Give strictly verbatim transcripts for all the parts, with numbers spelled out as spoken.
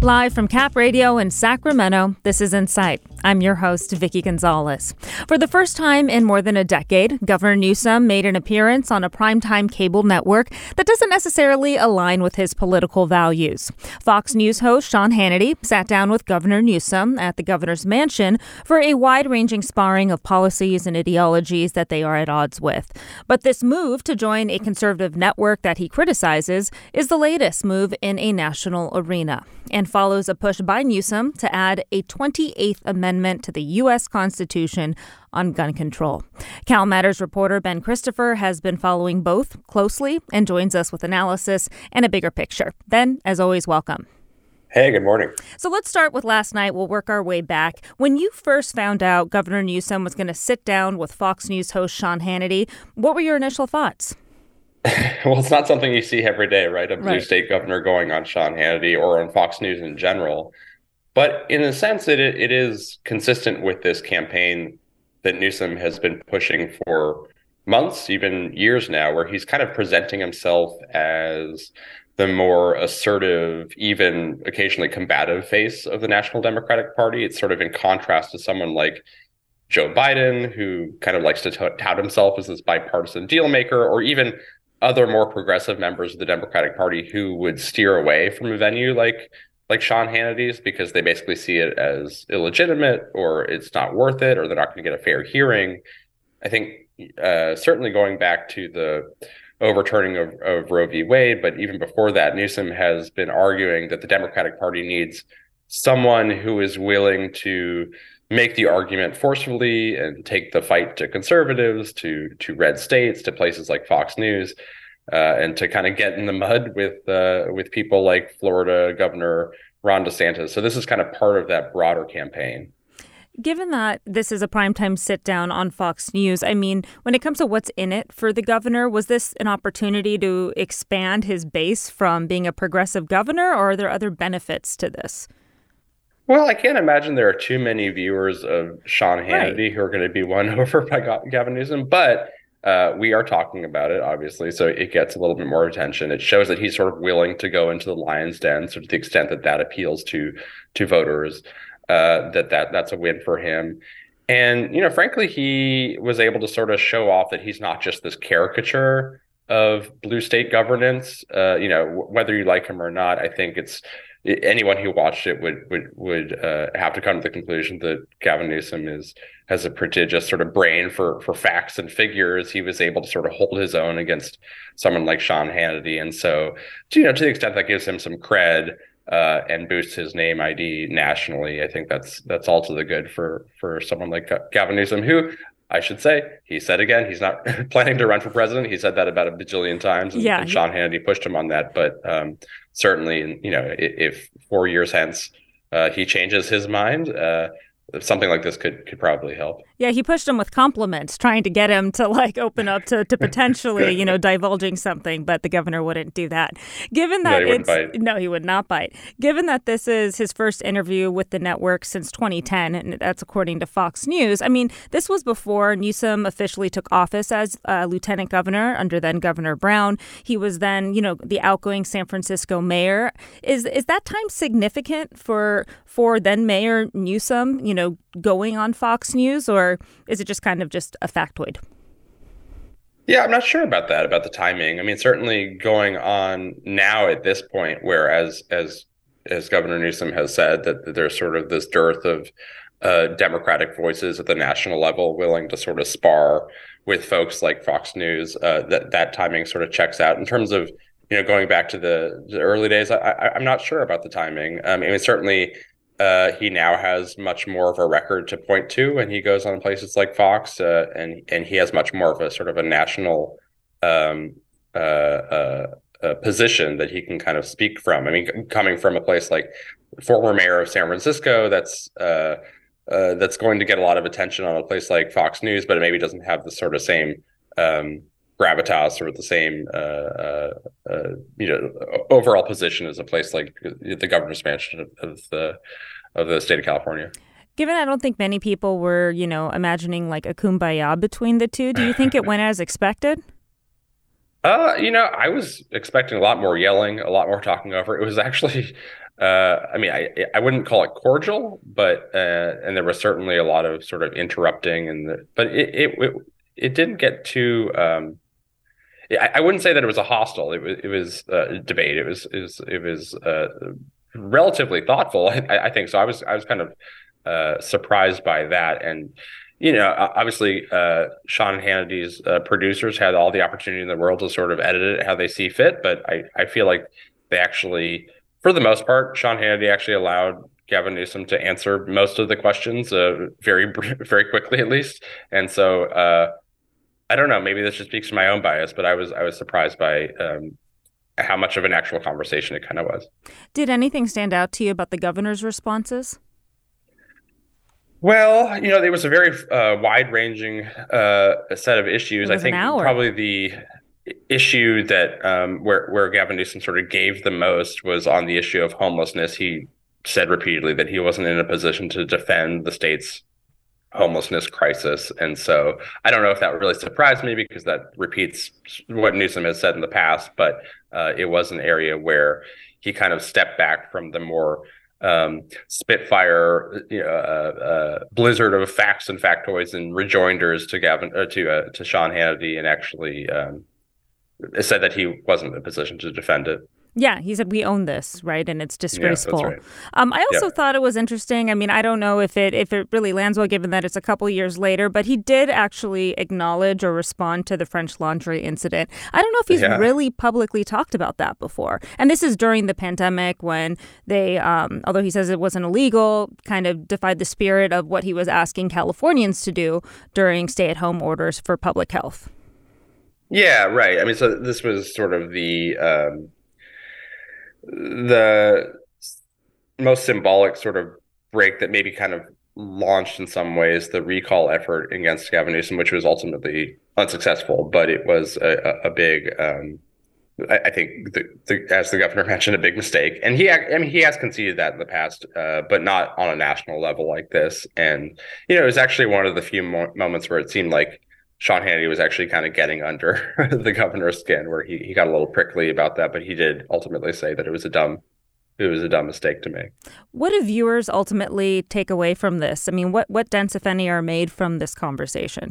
Live from Cap Radio in Sacramento, this is Insight. I'm your host, Vicky Gonzalez. For the first time in more than a decade, Governor Newsom made an appearance on a primetime cable network that doesn't necessarily align with his political values. Fox News host Sean Hannity sat down with Governor Newsom at the governor's mansion for a wide-ranging sparring of policies and ideologies that they are at odds with. But this move to join a conservative network that he criticizes is the latest move in a national arena and follows a push by Newsom to add a twenty-eighth Amendment to the U S Constitution on gun control. Cal Matters reporter Ben Christopher has been following both closely and joins us with analysis and a bigger picture. Ben, as always, welcome. Hey, good morning. So let's start with last night. We'll work our way back. When you first found out Governor Newsom was going to sit down with Fox News host Sean Hannity, what were your initial thoughts? Well, it's not something you see every day, right? A blue Right. state governor going on Sean Hannity or on Fox News in general. But in a sense, it it is consistent with this campaign that Newsom has been pushing for months, even years now, where he's kind of presenting himself as the more assertive, even occasionally combative face of the National Democratic Party. It's sort of in contrast to someone like Joe Biden, who kind of likes to tout tout himself as this bipartisan deal maker, or even other more progressive members of the Democratic Party who would steer away from a venue like like Sean Hannity's because they basically see it as illegitimate or it's not worth it or they're not going to get a fair hearing. I think uh, certainly going back to the overturning of, of Roe v. Wade, but even before that, Newsom has been arguing that the Democratic Party needs someone who is willing to make the argument forcefully and take the fight to conservatives, to to red states, to places like Fox News, uh, and to kind of get in the mud with uh, with people like Florida Governor Ron DeSantis. So this is kind of part of that broader campaign. Given that this is a primetime sit-down on Fox News, I mean, when it comes to what's in it for the governor, was this an opportunity to expand his base from being a progressive governor, or are there other benefits to this? Well, I can't imagine there are too many viewers of Sean Hannity Right. who are going to be won over by Ga- Gavin Newsom, but uh, we are talking about it, obviously, so it gets a little bit more attention. It shows that he's sort of willing to go into the lion's den, so to the extent that that appeals to to voters, uh, that, that that's a win for him. And, you know, frankly, he was able to sort of show off that he's not just this caricature of blue state governance. Uh, you know, w- whether you like him or not, I think it's anyone who watched it would would would uh, have to come to the conclusion that Gavin Newsom is has a prodigious sort of brain for for facts and figures. He was able to sort of hold his own against someone like Sean Hannity, and so to, you know, to the extent that gives him some cred uh, and boosts his name I D nationally, I think that's that's all to the good for for someone like Gavin Newsom, who, I should say, he said again, he's not planning to run for president. He said that about a bajillion times, and, Yeah. and Sean Hannity pushed him on that. But um, certainly, you know, if, if four years hence uh, he changes his mind, uh, something like this could could probably help. Yeah, he pushed him with compliments, trying to get him to like open up to, to potentially, you know, divulging something, but the governor wouldn't do that. Given that No, he wouldn't it's bite. no, he would not bite. Given that this is his first interview with the network since twenty ten, and that's according to Fox News. I mean, this was before Newsom officially took office as uh, lieutenant governor under then Governor Brown. He was then, you know, the outgoing San Francisco mayor. Is is that time significant for for then Mayor Newsom, you know, going on Fox News, or is it just kind of just a factoid? Yeah, I'm not sure about that, about the timing. I mean, certainly going on now at this point, where as as as Governor Newsom has said, that, that there's sort of this dearth of uh, Democratic voices at the national level willing to sort of spar with folks like Fox News, uh, that that timing sort of checks out. In terms of, you know, going back to the, the early days, I, I, I'm not sure about the timing. Um, I mean, certainly uh, he now has much more of a record to point to when he goes on places like Fox, uh, and and he has much more of a sort of a national um, uh, uh, uh, position that he can kind of speak from. I mean, c- coming from a place like former mayor of San Francisco, that's uh, uh, that's going to get a lot of attention on a place like Fox News, but it maybe doesn't have the sort of same um, gravitas or the same uh, uh, uh, you know overall position as a place like the governor's mansion of, of the of the state of California. Given I don't think many people were, you know, imagining like a kumbaya between the two, do you think it went as expected? Uh, you know, I was expecting a lot more yelling, a lot more talking over. It was actually, uh, I mean, I I wouldn't call it cordial, but uh, and there was certainly a lot of sort of interrupting, and the, but it it it, it didn't get too. Um, I, I wouldn't say that it was a hostile. It was it was a debate. It was it was it was uh, relatively thoughtful. I, I think so. I was I was kind of uh, surprised by that, and you know, obviously, uh, Sean Hannity's uh, producers had all the opportunity in the world to sort of edit it how they see fit. But I, I feel like they actually, for the most part, Sean Hannity actually allowed Gavin Newsom to answer most of the questions uh, very, very quickly, at least. And so uh, I don't know. Maybe this just speaks to my own bias, but I was I was surprised by um, how much of an actual conversation it kind of was. Did anything stand out to you about the governor's responses? Well, you know, there was a very uh, wide-ranging uh, set of issues. I think probably the issue that um, where where Gavin Newsom sort of gave the most was on the issue of homelessness. He said repeatedly that he wasn't in a position to defend the state's homelessness crisis, and so I don't know if that really surprised me because that repeats what Newsom has said in the past. But uh, it was an area where he kind of stepped back from the more um, spitfire, you know, uh, uh, blizzard of facts and factoids and rejoinders to Gavin uh, to uh, to Sean Hannity, and actually um, said that he wasn't in a position to defend it. Yeah, he said we own this, right? And it's disgraceful. Yeah, that's right. Um, I also yeah. thought it was interesting. I mean, I don't know if it if it really lands well, given that it's a couple years later, but he did actually acknowledge or respond to the French Laundry incident. I don't know if he's yeah. really publicly talked about that before. And this is during the pandemic when they, um, although he says it wasn't illegal, kind of defied the spirit of what he was asking Californians to do during stay-at-home orders for public health. Yeah, right. I mean, so this was sort of the um, the most symbolic sort of break that maybe kind of launched in some ways the recall effort against Gavin Newsom, which was ultimately unsuccessful. But it was a, a big, um, I, I think, the, the, as the governor mentioned, a big mistake. And he, I mean, he has conceded that in the past, uh, but not on a national level like this. And you know, it was actually one of the few mo- moments where it seemed like Sean Hannity was actually kind of getting under the governor's skin, where he, he got a little prickly about that, but he did ultimately say that it was a dumb it was a dumb mistake to make. What do viewers ultimately take away from this? I mean, what what dents, if any, are made from this conversation?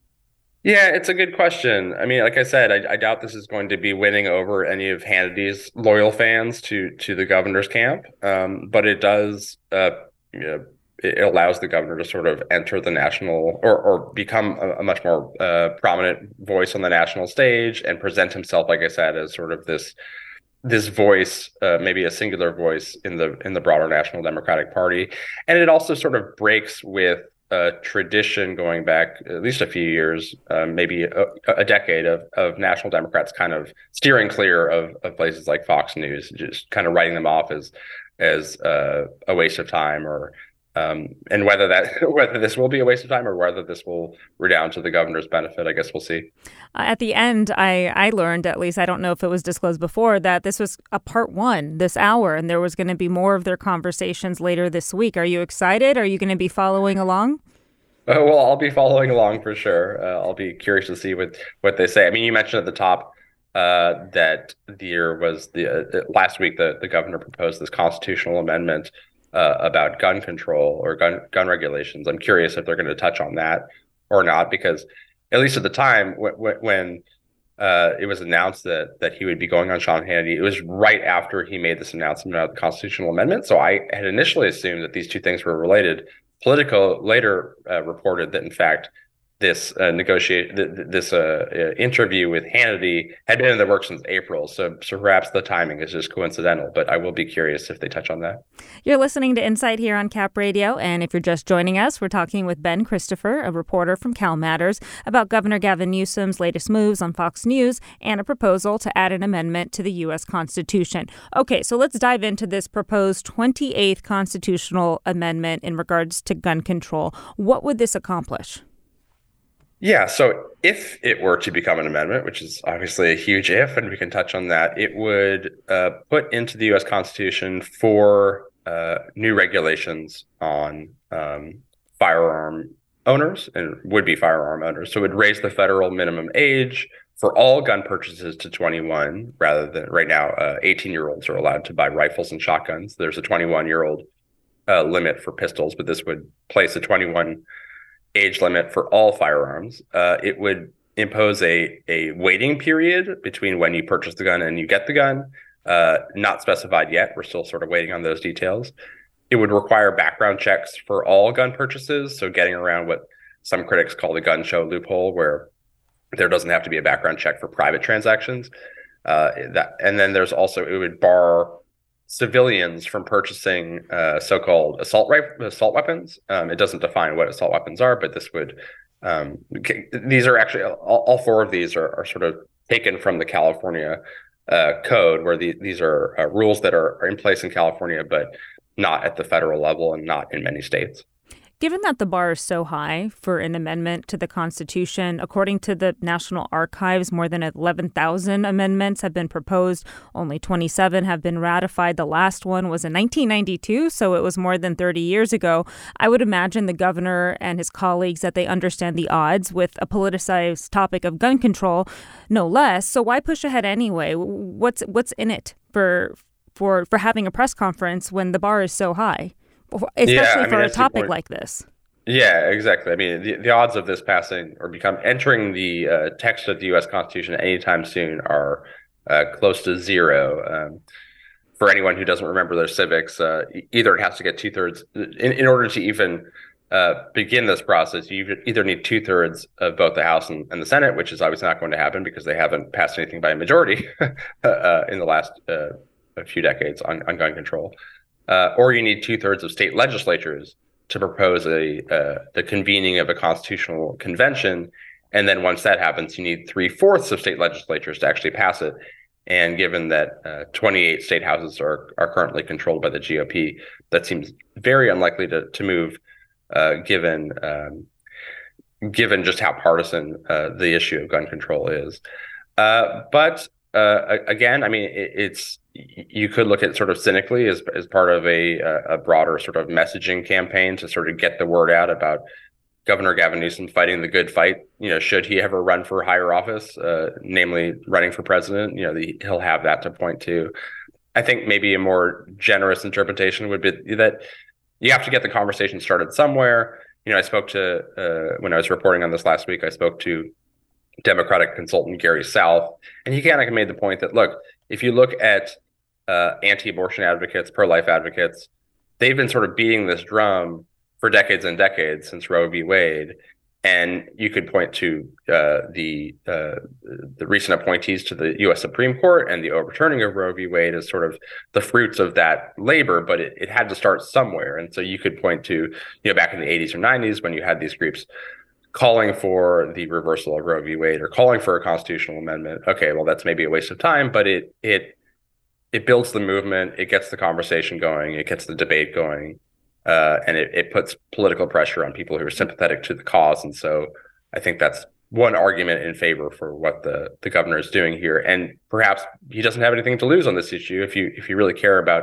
Yeah, it's a good question. I mean, like I said, I, I doubt this is going to be winning over any of Hannity's loyal fans to to the governor's camp, um, but it does. Uh, you know, it allows the governor to sort of enter the national or, or become a, a much more uh, prominent voice on the national stage and present himself, like I said, as sort of this this voice, uh, maybe a singular voice in the in the broader National Democratic Party. And it also sort of breaks with a tradition going back at least a few years, uh, maybe a, a decade of, of National Democrats kind of steering clear of, of places like Fox News, just kind of writing them off as as uh, a waste of time or Um, and whether that whether this will be a waste of time or whether this will redound to the governor's benefit, I guess we'll see. Uh, at the end, I, I learned, at least I don't know if it was disclosed before, that this was a part one this hour, and there was going to be more of their conversations later this week. Are you excited? Are you going to be following along? Uh, well, I'll be following along for sure. Uh, I'll be curious to see what, what they say. I mean, you mentioned at the top uh, that there was the uh, last week the, the governor proposed this constitutional amendment Uh, about gun control or gun gun regulations. I'm curious if they're going to touch on that or not, because at least at the time w- when uh, it was announced that that he would be going on Sean Hannity, it was right after he made this announcement about the constitutional amendment. So I had initially assumed that these two things were related. Politico later uh, reported that, in fact, this uh, negotiate th- this uh, uh, interview with Hannity had been in the works since April. So, so perhaps the timing is just coincidental, but I will be curious if they touch on that. You're listening to Insight here on Cap Radio. And if you're just joining us, we're talking with Ben Christopher, a reporter from Cal Matters, about Governor Gavin Newsom's latest moves on Fox News and a proposal to add an amendment to the U S Constitution. Okay, so let's dive into this proposed twenty-eighth constitutional amendment in regards to gun control. What would this accomplish? Yeah, so if it were to become an amendment, which is obviously a huge if, and we can touch on that, it would uh, put into the U S Constitution four uh, new regulations on um, firearm owners and would-be firearm owners. So it would raise the federal minimum age for all gun purchases to twenty-one, rather than right now, uh, eighteen year olds are allowed to buy rifles and shotguns. There's a twenty-one year old uh, limit for pistols, but this would place a twenty-one age limit for all firearms. Uh, it would impose a, a waiting period between when you purchase the gun and you get the gun, uh, not specified yet. We're still sort of waiting on those details. It would require background checks for all gun purchases, so getting around what some critics call the gun show loophole, where there doesn't have to be a background check for private transactions. Uh, that, and then there's also, it would bar civilians from purchasing uh, so-called assault rifle, assault weapons. Um, it doesn't define what assault weapons are, but this would, um, these are actually, all, all four of these are, are sort of taken from the California uh, code, where the, these are uh, rules that are, are in place in California, but not at the federal level and not in many states. Given that the bar is so high for an amendment to the Constitution, according to the National Archives, more than eleven thousand amendments have been proposed. Only twenty-seven have been ratified. The last one was in nineteen ninety-two, so it was more than thirty years ago. I would imagine the governor and his colleagues that they understand the odds with a politicized topic of gun control, no less. So why push ahead anyway? What's what's in it for for for having a press conference when the bar is so high? Especially yeah, I mean, for a topic like this. Yeah, exactly. I mean, the, the odds of this passing or become entering the uh, text of the U S Constitution anytime soon are uh, close to zero. Um, for anyone who doesn't remember their civics, uh, either it has to get two thirds in, in order to even uh, begin this process. You either need two thirds of both the House and, and the Senate, which is obviously not going to happen because they haven't passed anything by a majority uh, in the last uh, a few decades on, on gun control. Uh, or you need two thirds of state legislatures to propose a uh, the convening of a constitutional convention, and then once that happens, you need three fourths of state legislatures to actually pass it. And given that uh, twenty-eight state houses are are currently controlled by the G O P, that seems very unlikely to to move, uh, given um, given just how partisan uh, the issue of gun control is. Uh, but uh, again, I mean, it, it's. You could look at it sort of cynically as as part of a a broader sort of messaging campaign to sort of get the word out about Governor Gavin Newsom fighting the good fight. You know, should he ever run for higher office, uh, namely running for president, you know, the, he'll have that to point to. I think maybe a more generous interpretation would be that you have to get the conversation started somewhere. You know, I spoke to uh, when I was reporting on this last week, I spoke to Democratic consultant Gary South, and he kind of made the point that, look, if you look at Uh, anti-abortion advocates, pro-life advocates, they've been sort of beating this drum for decades and decades since Roe v. Wade. And you could point to uh, the uh, the recent appointees to the U S Supreme Court and the overturning of Roe v. Wade as sort of the fruits of that labor, but it, it had to start somewhere. And so you could point to, you know, back in the eighties or nineties when you had these groups calling for the reversal of Roe v. Wade or calling for a constitutional amendment. Okay, well, that's maybe a waste of time, but it it It builds the movement, it gets the conversation going, it gets the debate going, uh, and it, it puts political pressure on people who are sympathetic to the cause. And so I think that's one argument in favor for what the, the governor is doing here. And perhaps he doesn't have anything to lose on this issue. If you if you really care about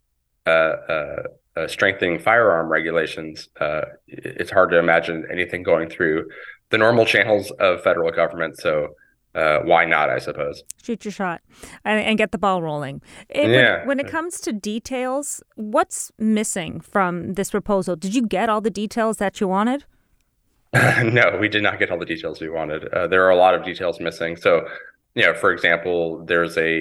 uh, uh, uh, strengthening firearm regulations, uh, it's hard to imagine anything going through the normal channels of federal government. So Uh, why not, I suppose. Shoot your shot and, and get the ball rolling. It, yeah. When, when it comes to details, what's missing from this proposal? Did you get all the details that you wanted? No, we did not get all the details we wanted. Uh, there are a lot of details missing. So, you know, for example, there's a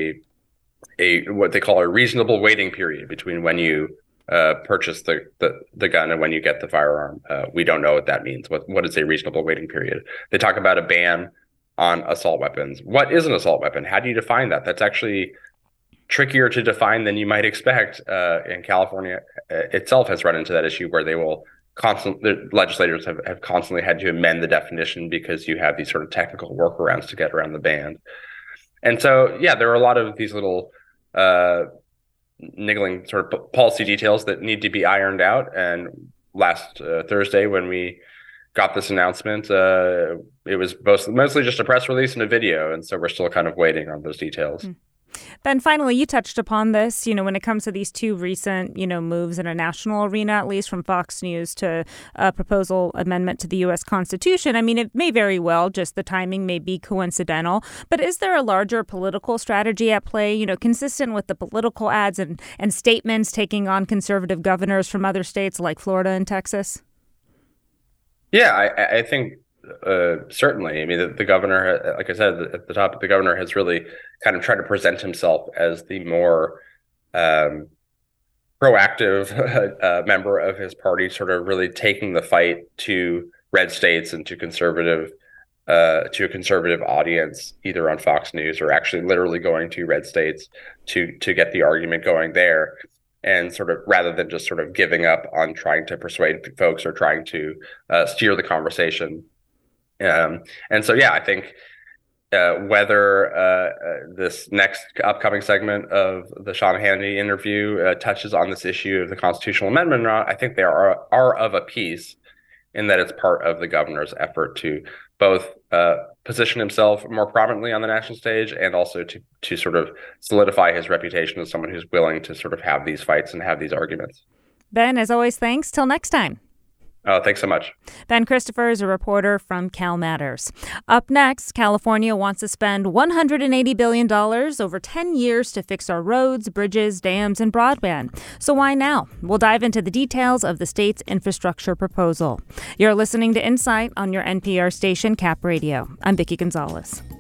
a what they call a reasonable waiting period between when you uh, purchase the, the the gun and when you get the firearm. Uh, we don't know what that means. What what is a reasonable waiting period? They talk about a ban on assault weapons. What is an assault weapon? How do you define that? That's actually trickier to define than you might expect. Uh, and California itself has run into that issue where they will constantly, the legislators have, have constantly had to amend the definition because you have these sort of technical workarounds to get around the ban. And so, yeah, there are a lot of these little uh, niggling sort of policy details that need to be ironed out. And last uh, Thursday, when we got this announcement, uh, it was both, mostly just a press release and a video. And so we're still kind of waiting on those details. Mm. Ben, finally, you touched upon this, you know, when it comes to these two recent, you know, moves in a national arena, at least from Fox News to a proposal amendment to the U S Constitution. I mean, it may very well, just the timing may be coincidental. But is there a larger political strategy at play, you know, consistent with the political ads and, and statements taking on conservative governors from other states like Florida and Texas? Yeah, I, I think Uh, certainly. I mean, the, the governor, like I said at the top, the governor has really kind of tried to present himself as the more um, proactive uh, member of his party, sort of really taking the fight to red states and to conservative, uh, to a conservative audience, either on Fox News or actually literally going to red states to to get the argument going there. And sort of rather than just sort of giving up on trying to persuade folks or trying to uh, steer the conversation. Um, and so, yeah, I think uh, whether uh, uh, this next upcoming segment of the Sean Hannity interview uh, touches on this issue of the constitutional amendment or not, I think they are are of a piece in that it's part of the governor's effort to both uh, position himself more prominently on the national stage and also to to sort of solidify his reputation as someone who's willing to sort of have these fights and have these arguments. Ben, as always, thanks. Till next time. Oh, thanks so much. Ben Christopher is a reporter from Cal Matters. Up next, California wants to spend one hundred eighty billion dollars over ten years to fix our roads, bridges, dams, and broadband. So why now? We'll dive into the details of the state's infrastructure proposal. You're listening to Insight on your N P R station, Cap Radio. I'm Vicki Gonzalez.